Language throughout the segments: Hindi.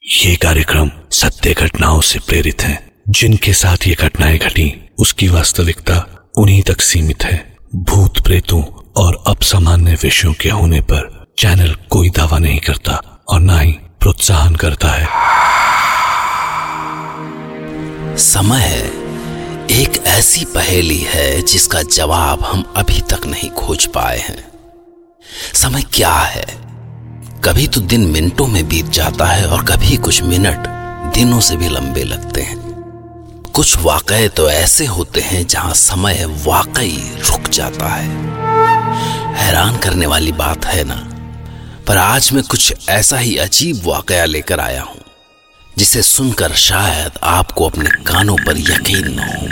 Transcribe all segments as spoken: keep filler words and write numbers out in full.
ये कार्यक्रम सत्य घटनाओं से प्रेरित है। जिनके साथ ये घटनाएं घटी उसकी वास्तविकता उन्हीं तक सीमित है। भूत प्रेतों और असामान्य विषयों के होने पर चैनल कोई दावा नहीं करता और ना ही प्रोत्साहन करता है। समय एक ऐसी पहेली है जिसका जवाब हम अभी तक नहीं खोज पाए हैं। समय क्या है? कभी तो दिन मिनटों में बीत जाता है और कभी कुछ मिनट दिनों से भी लंबे लगते हैं। कुछ वाकये तो ऐसे होते हैं जहां समय वाकई रुक जाता है। हैरान करने वाली बात है ना? पर आज मैं कुछ ऐसा ही अजीब वाकया लेकर आया हूं जिसे सुनकर शायद आपको अपने कानों पर यकीन न हो।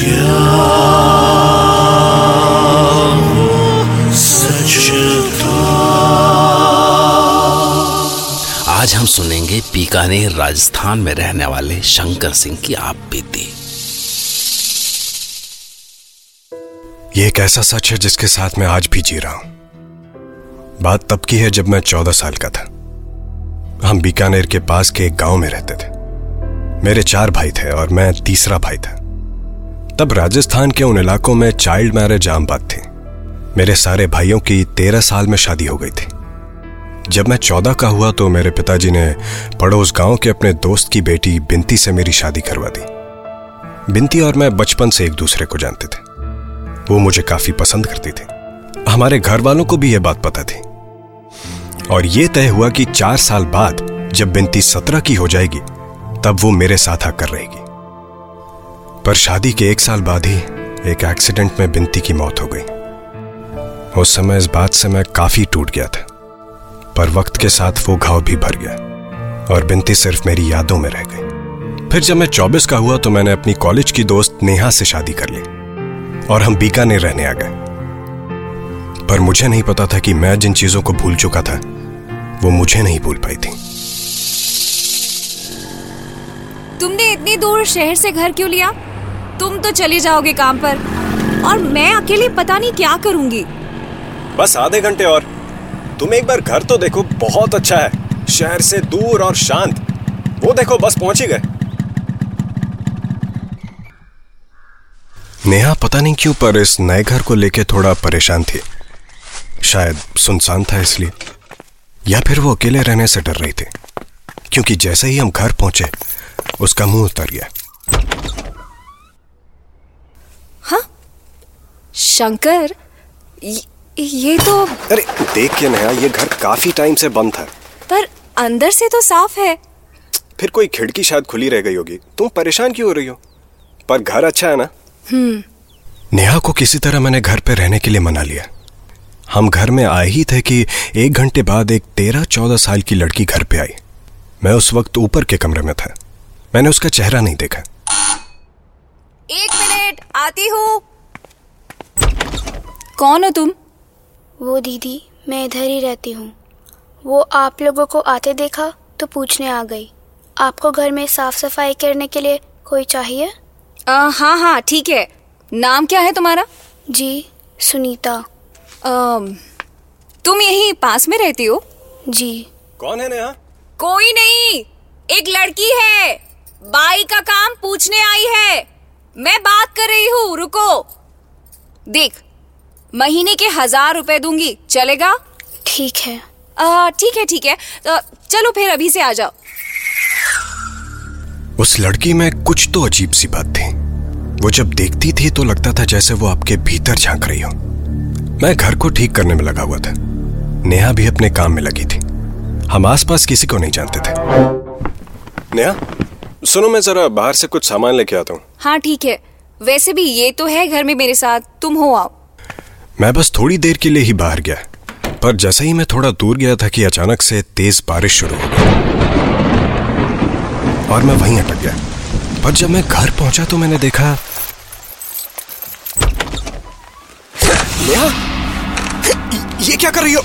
आज हम सुनेंगे बीकानेर राजस्थान में रहने वाले शंकर सिंह की आप बीती। ये एक ऐसा सच है जिसके साथ मैं आज भी जी रहा हूं। बात तब की है जब मैं चौदह साल का था। हम बीकानेर के पास के एक गांव में रहते थे। मेरे चार भाई थे और मैं तीसरा भाई था। तब राजस्थान के उन इलाकों में चाइल्ड मैरिज आम बात थी। मेरे सारे भाइयों की तेरह साल में शादी हो गई थी। जब मैं चौदह का हुआ तो मेरे पिताजी ने पड़ोस गांव के अपने दोस्त की बेटी बिंती से मेरी शादी करवा दी। बिंती और मैं बचपन से एक दूसरे को जानते थे। वो मुझे काफी पसंद करती थी। हमारे घर वालों को भी यह बात पता थी और यह तय हुआ कि चार साल बाद जब बिंती सत्रह की हो जाएगी तब वो मेरे साथ आकर रहेगी। पर शादी के एक साल बाद ही एक एक्सीडेंट में बिंती की मौत हो गई। उस समय इस बात से मैं काफी टूट गया था, पर वक्त के साथ वो घाव भी भर गया और बिंती सिर्फ मेरी यादों में रह गई। फिर जब मैं चौबीस का हुआ तो मैंने अपनी कॉलेज की दोस्त नेहा से शादी कर ली और हम बीकानेर रहने आ गए। पर मुझे नहीं पता था कि मैं जिन चीजों को भूल चुका था वो मुझे नहीं भूल पाई थी। तुमने इतनी दूर शहर से घर क्यों लिया? तुम तो चले जाओगे काम पर और मैं अकेले पता नहीं क्या करूंगी। बस आधे घंटे और। तुम एक बार घर तो देखो, बहुत अच्छा है, शहर से दूर और शांत। वो देखो बस पहुंच ही गए। नेहा पता नहीं क्यों पर इस नए घर को लेके थोड़ा परेशान थी। शायद सुनसान था इसलिए, या फिर वो अकेले रहने से डर रही थी, क्योंकि जैसे ही हम घर पहुंचे उसका मुंह उतर गया। हाँ? शंकर, य, ये तो... अरे देख के नेहा, ये घर काफी टाइम से बंद था। पर अंदर से तो साफ है। फिर कोई खिड़की शायद खुली रह गई होगी। तुम परेशान क्यों हो रही हो? पर घर अच्छा है ना? हम्म। नेहा को किसी तरह मैंने घर पे रहने के लिए मना लिया। हम घर में आए ही थे कि एक घंटे बाद एक तेरह चौदह साल की लड़की घर पे आई। मैं उस वक्त ऊपर के कमरे में था। मैंने उसका चेहरा नहीं देखा। एक मिनट, आती हूँ। कौन हो तुम? वो दीदी, मैं इधर ही रहती हूँ। वो आप लोगों को आते देखा तो पूछने आ गई। आपको घर में साफ सफाई करने के लिए कोई चाहिए? आ, हाँ हाँ ठीक है। नाम क्या है तुम्हारा? जी, सुनीता। आ, तुम यहीं पास में रहती हो? जी। कौन है नेहा? कोई नहीं, एक लड़की है। बाई का काम पूछने आई है। मैं बात कर रही हूँ, रुको। देख, महीने के हजार रुपए दूंगी, चलेगा? ठीक है। आ, ठीक है ठीक है, तो चलो फिर अभी से आ जाओ। उस लड़की में कुछ तो अजीब सी बात थी। वो जब देखती थी तो लगता था जैसे वो आपके भीतर झांक रही हो। मैं घर को ठीक करने में लगा हुआ था। नेहा भी अपने काम में लगी थी। हम आसपास किसी को नहीं जानते थे। नेहा, सुनो, मैं जरा बाहर से कुछ सामान लेके आता हूँ। हाँ ठीक है। वैसे भी ये तो है घर में मेरे साथ, तुम हो आओ। मैं बस थोड़ी देर के लिए ही बाहर गया, पर जैसे ही मैं थोड़ा दूर गया था कि अचानक से तेज बारिश शुरू हो गई और मैं वहीं अटक गया। पर जब मैं घर पहुंचा तो मैंने देखा... नेहा, ये क्या कर रही हो?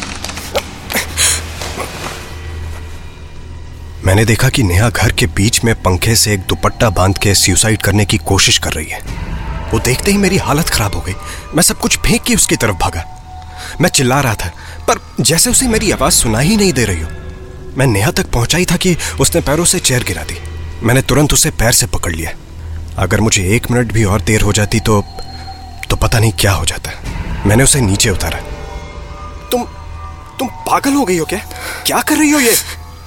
मैंने देखा कि नेहा घर के बीच में पंखे से एक दुपट्टा बांध के सुसाइड करने की कोशिश कर रही है। वो देखते ही मेरी हालत खराब हो गई। मैं सब कुछ फेंक के उसकी तरफ भागा। मैं चिल्ला रहा था, पर जैसे उसे मेरी आवाज सुनाई ही नहीं दे रही हो। मैं नेहा तक पहुंचा ही था कि उसने पैरों से चेयर गिरा दी। मैंने तुरंत उसे पैर से पकड़ लिया। अगर मुझे एक मिनट भी और देर हो जाती तो तो पता नहीं क्या हो जाता। मैंने उसे नीचे उतारा। तुम तुम पागल हो गई हो क्या? क्या कर रही हो ये?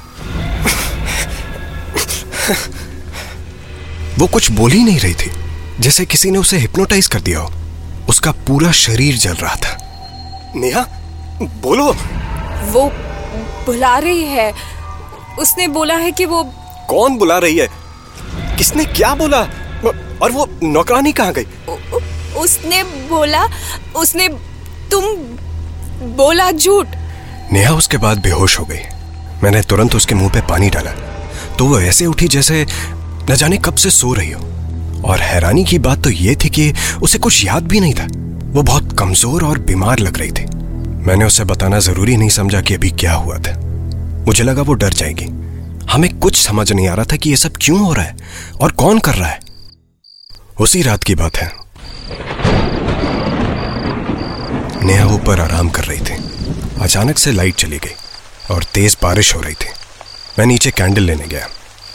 वो कुछ बोल ही नहीं रही थी, जैसे किसी ने उसे हिप्नोटाइज कर दिया हो। उसका पूरा शरीर जल रहा था। नेहा, बोलो। वो बुला रही है। उसने बोला है कि वो। कौन बुला रही है? किसने क्या बोला? और वो नौकरानी कहाँ गई? उ, उसने बोला उसने तुम बोला झूठ। नेहा उसके बाद बेहोश हो गई। मैंने तुरंत उसके मुंह पे पानी डाला तो वो ऐसे उठी जैसे न जाने कब से सो रही हो। और हैरानी की बात तो ये थी कि उसे कुछ याद भी नहीं था। वो बहुत कमजोर और बीमार लग रही थी। मैंने उसे बताना जरूरी नहीं समझा कि अभी क्या हुआ था। मुझे लगा वो डर जाएगी। हमें कुछ समझ नहीं आ रहा था कि ये सब क्यों हो रहा है और कौन कर रहा है। उसी रात की बात है। नेहा ऊपर आराम कर रही थी। अचानक से लाइट चली गई और तेज बारिश हो रही थी। मैं नीचे कैंडल लेने गया।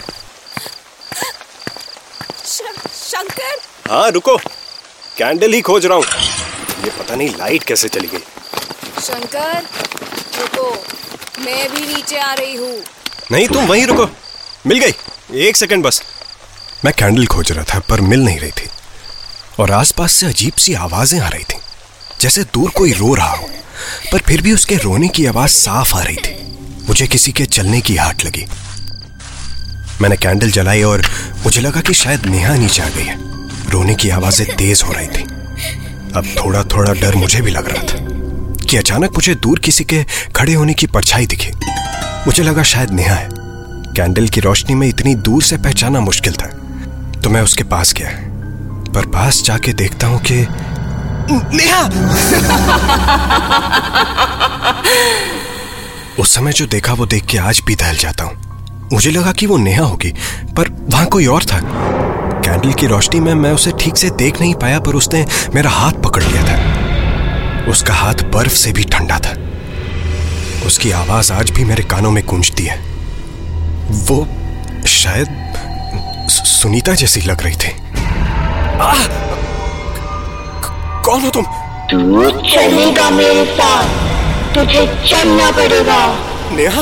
शंकर। हाँ रुको, कैंडल ही खोज रहा हूँ। ये पता नहीं लाइट कैसे चली गई। शंकर रुको, मैं भी नीचे आ रही हूँ। नहीं, तुम वहीं रुको। मिल गई, एक सेकंड बस। मैं कैंडल खोज रहा था पर मिल नहीं रही थी और आसपास से अजीब सी आवाजें आ रही थी, जैसे दूर कोई रो रहा हो, पर फिर भी उसके रोने की आवाज साफ आ रही थी। मुझे किसी के चलने की आहट लगी। मैंने कैंडल जलाई और मुझे लगा कि शायद नेहा नीचे आ गई है। रोने की आवाजें तेज हो रही थी। अब थोड़ा थोड़ा डर मुझे भी लग रहा था कि अचानक मुझे दूर किसी के खड़े होने की परछाई दिखी। मुझे लगा शायद नेहा है। कैंडल की रोशनी में इतनी दूर से पहचाना मुश्किल था, तो मैं उसके पास गया। पर पास जाके देखता हूं कि नेहा। उस समय जो देखा वो देख के आज भी दहल जाता हूं। मुझे लगा कि वो नेहा होगी, पर वहां कोई और था। कैंडल की रोशनी में मैं उसे ठीक से देख नहीं पाया, पर उसने मेरा हाथ पकड़ लिया था। उसका हाथ बर्फ से भी ठंडा था। उसकी आवाज आज भी मेरे कानों में गूंजती है। वो शायद सुनीता जैसी लग रही थी। आ! कौन हो तुम? तू चलेगा मेरे साथ, तुझे चलना पड़ेगा। नेहा।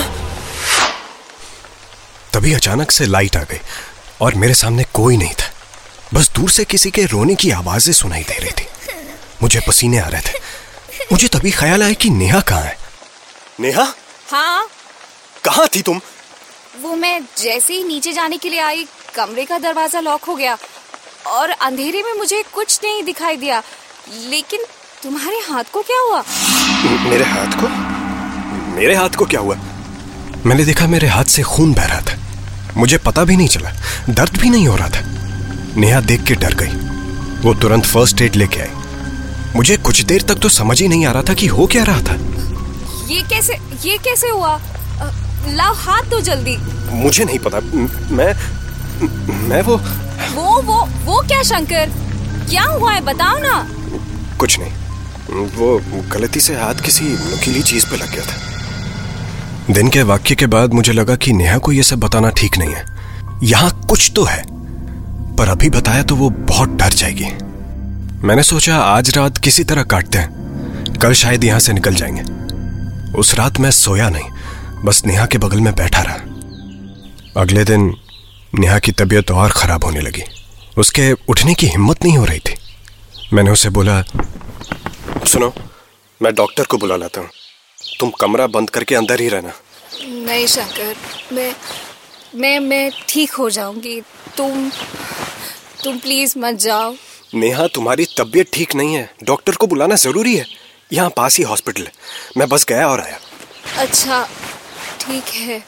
तभी अचानक से लाइट आ गई और मेरे सामने कोई नहीं था। बस दूर से किसी के रोने की आवाजें सुनाई दे रही थी। मुझे पसीने आ रहे थे। मुझे तभी ख्याल आया कि नेहा कहाँ है। नेहा? हाँ। कहाँ थी तुम? वो मैं जैसे ही नीचे जाने के लिए आई, कमरे का दरवाजा लॉक हो गया और अंधेरे में मुझे कुछ नहीं दिखाई दिया। लेकिन तुम्हारे हाथ को क्या हुआ? मेरे हाथ को? मेरे हाथ को क्या हुआ? मैंने देखा मेरे हाथ से खून बह रहा था। मुझे पता भी नहीं चला, दर्द भी नहीं हो रहा था। नेहा देख के डर गई। वो तुरंत फर्स्ट एड लेके आई। मुझे कुछ देर तक तो समझ ही नहीं आ रहा था कि हो क्या रहा था। ये कैसे ये कैसे हुआ? लाओ हाथ दो जल्दी। मुझे नहीं पता। मैं मैं वो वो वो वो क्या शंकर? क्या हुआ है, बताओ ना। कुछ नहीं, वो गलती से हाथ किसी नुकीली चीज पे लग गया था। दिन के वाक्य के बाद मुझे लगा कि नेहा को यह सब बताना ठीक नहीं है। यहाँ कुछ तो है, पर अभी बताया तो वो बहुत डर जाएगी। मैंने सोचा आज रात किसी तरह काटते हैं, कल शायद यहाँ से निकल जाएंगे। उस रात मैं सोया नहीं, बस नेहा के बगल में बैठा रहा। अगले दिन नेहा की तबीयत और खराब होने लगी। उसके उठने की हिम्मत नहीं हो रही थी। मैंने उसे बोला, सुनो, मैं डॉक्टर को बुला लाता हूँ, तुम कमरा बंद करके अंदर ही रहना। नहीं शंकर, मैं मैं मैं ठीक हो जाऊंगी। तुम तुम प्लीज मत जाओ। नेहा, तुम्हारी तबीयत ठीक नहीं है, डॉक्टर को बुलाना जरूरी है। यहाँ पास ही हॉस्पिटल है, मैं बस गया और आया। अच्छा ठीक है,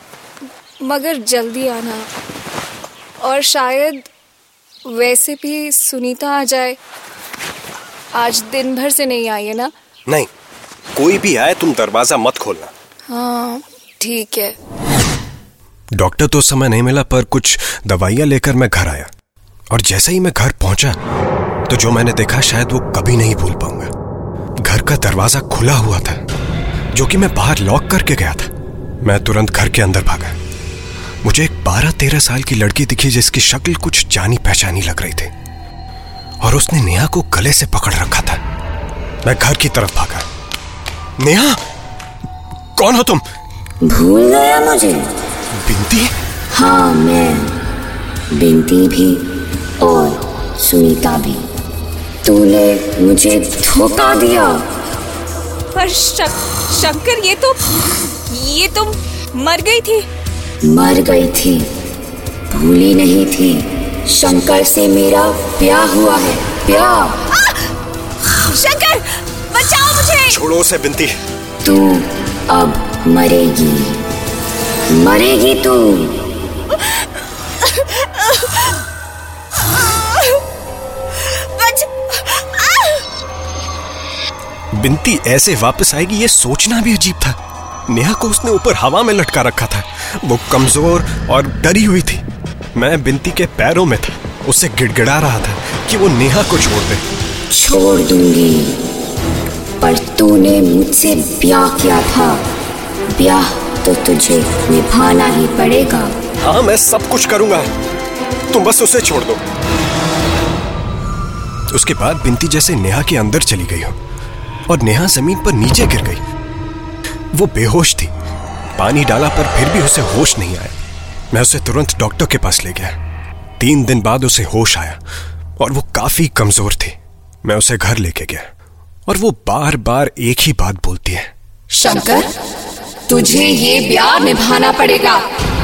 मगर जल्दी आना। और शायद वैसे भी सुनीता आ जाए। आज दिन भर से नहीं आई है ना? नहीं, कोई भी आए तुम दरवाजा मत खोलना। हाँ ठीक है। डॉक्टर तो उस समय नहीं मिला, पर कुछ दवाइयां लेकर मैं घर आया। और जैसे ही मैं घर पहुंचा तो जो मैंने देखा शायद वो कभी नहीं भूल पाऊंगा। घर का दरवाजा खुला हुआ था, जो कि मैं बाहर लॉक करके गया था। मैं तुरंत घर के अंदर भागा। मुझे एक बारह तेरह साल की लड़की दिखी जिसकी शक्ल कुछ जानी पहचानी लग रही थी और उसने नेहा को गले से पकड़ रखा था। मैं घर की तरफ भागा। नेहा, कौन हो तुम? भूल गया मुझे? बिंती? हाँ, मैं बिंती भी और सुनीता भी। तूने मुझे धोखा दिया। पर शक, शंकर, ये तो ये तो मर गई थी। मर गई थी, भूली नहीं थी। शंकर से मेरा ब्याह हुआ है, ब्याह। शंकर, बचाओ मुझे। छोड़ो उसे बिंती। तू अब मरेगी, मरेगी तू। बिंती ऐसे वापस आएगी ये सोचना भी अजीब था। नेहा को उसने ऊपर हवा में लटका रखा था। वो कमजोर और डरी हुई थी। मैं बिंती के पैरों में था, उससे गिड़गिड़ा रहा था कि वो नेहा को छोड़ दे। छोड़ दूंगी, पर तूने मुझसे ब्याह किया था। ब्याह तो तुझे निभाना ही पड़ेगा। हाँ, मैं सब कुछ करूंगा, तुम बस उसे छोड़ दो। उसके बाद बिंती जैसे नेहा के अंदर चली गई हो और नेहा जमीन पर नीचे गिर गई। वो बेहोश थी। पानी डाला पर फिर भी उसे होश नहीं आया। मैं उसे तुरंत डॉक्टर के पास ले गया। तीन दिन बाद उसे होश आया और वो काफी कमजोर थी। मैं उसे घर लेके गया और वो बार बार एक ही बात बोलती है, शंकर, तुझे ये ब्याह निभाना पड़ेगा।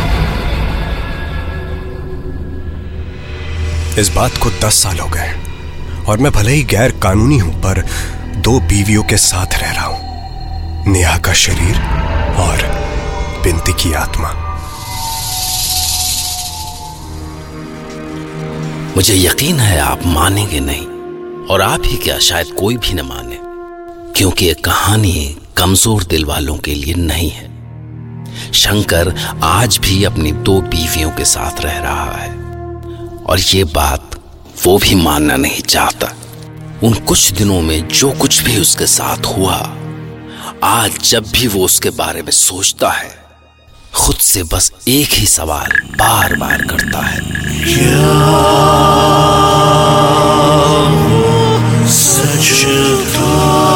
इस बात को दस साल हो गए और मैं भले ही गैर कानूनी हूं पर दो बीवियों के साथ रह रहा हूं, नेहा का शरीर और बिंती की आत्मा। मुझे यकीन है आप मानेंगे नहीं, और आप ही क्या शायद कोई भी न माने, क्योंकि ये कहानी कमजोर दिल वालों के लिए नहीं है। शंकर आज भी अपनी दो बीवियों के साथ रह रहा है और ये बात वो भी मानना नहीं चाहता। उन कुछ दिनों में जो कुछ भी उसके साथ हुआ, आज जब भी वो उसके बारे में सोचता है, खुद से बस एक ही सवाल बार बार करता है, क्या वो सच था?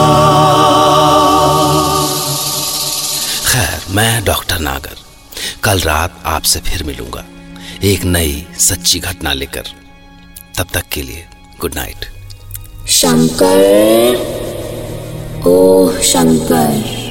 खैर, मैं डॉक्टर नागर कल रात आपसे फिर मिलूंगा एक नई सच्ची घटना लेकर। तब तक के लिए गुड नाइट। शंकर, ओ शंकर।